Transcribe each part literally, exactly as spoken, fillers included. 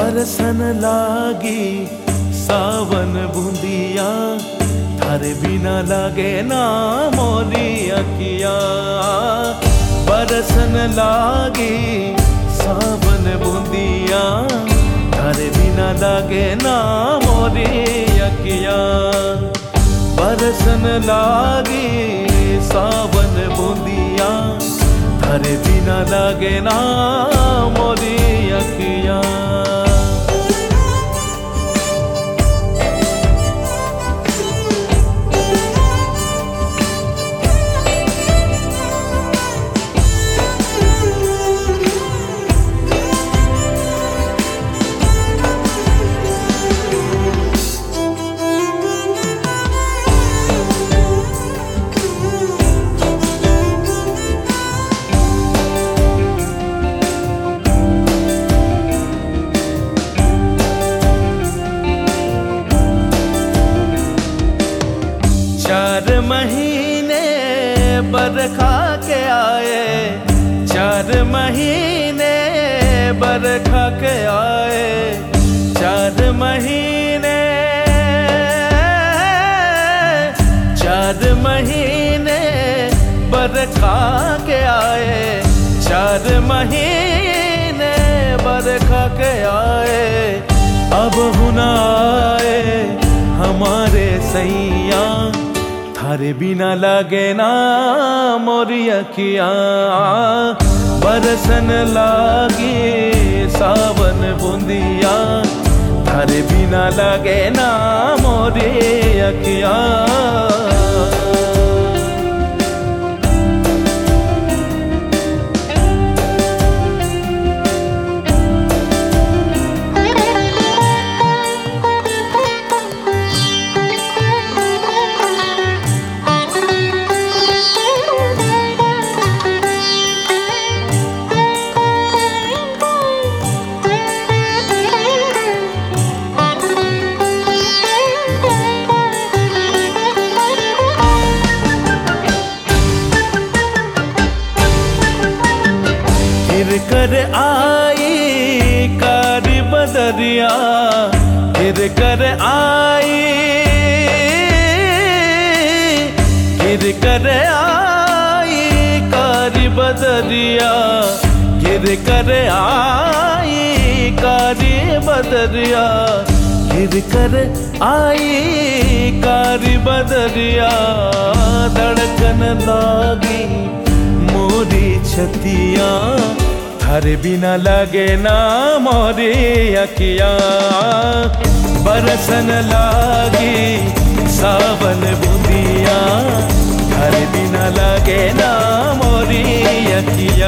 बरसन लागी सावन बूंदिया, थारे बिना लागे ना मोरी अखिया। बरसन लागी सावन बूंदिया, थारे बिना लागे ना मोरी अखिया। बरसन लागी सावन बूंदिया, थारे बिना लागे ना मोरी अखिया। चार महीने बरखा के आए, चार महीने बरखा के आए, चार महीने चार महीने बरखा के आए, चार महीने बरखा के आए। अब हुना आए हमारे सैया, थारे बिना लागे ना मोरी अखिया। बरसन लागी सावन बूंदिया, थारे बिना लागे ना मोरी अखिया। फिर कर आई कारी बदरिया, फिर कर आई फिर कर आई कारी बदरिया, फिर कर आई कारी बदरिया, फिर कर आई कारी बदरिया। धड़कन लागी मोरी छतिया, थारे बिना लागे ना मोरी अखिया। बरसन लागी सावन बूंदिया, थारे बिना लागे ना मोरी अखिया।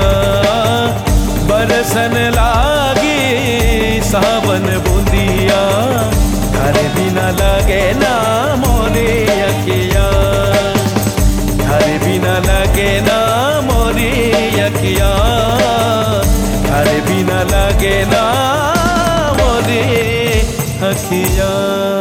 बरसन लागी सावन बूंदिया, थारे बिना लागे ना मोरी अखिया। थारे बिना लागे ना मोरी अखिया, थारे बिना लागे ना मोरी अखिया।